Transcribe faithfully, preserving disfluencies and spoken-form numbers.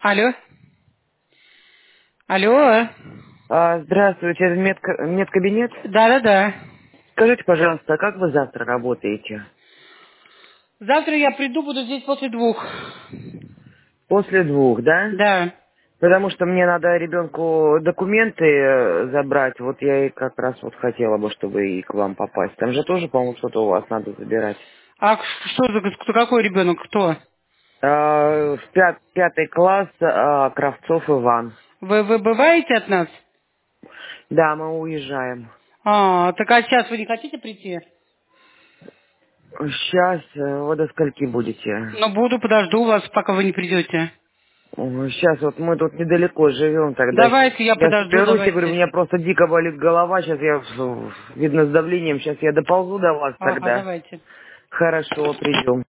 Алло. Алло. А, здравствуйте, это медка- медкабинет. Да-да-да. Скажите, пожалуйста, а как вы завтра работаете? Завтра я приду, буду здесь после двух. После двух, да? Да. Потому что мне надо ребенку документы э, забрать. Вот я и как раз вот хотела бы, чтобы и к вам попасть. Там же тоже, по-моему, что-то у вас надо забирать. А к- что за, кто, какой ребенок, кто? А, в пят- пятый класс, а, Кравцов Иван. Вы, вы бываете от нас? Да, мы уезжаем. А, так а сейчас вы не хотите прийти? Сейчас, вы до скольки будете? Ну, буду, подожду вас, пока вы не придете. Сейчас вот мы тут недалеко живем, тогда сейчас Давайте, я я подожду, соберусь, я говорю, у давайте. меня просто дико болит голова, сейчас я, в- видно, с давлением, сейчас я доползу до вас Ага, тогда. давайте. Хорошо, придем.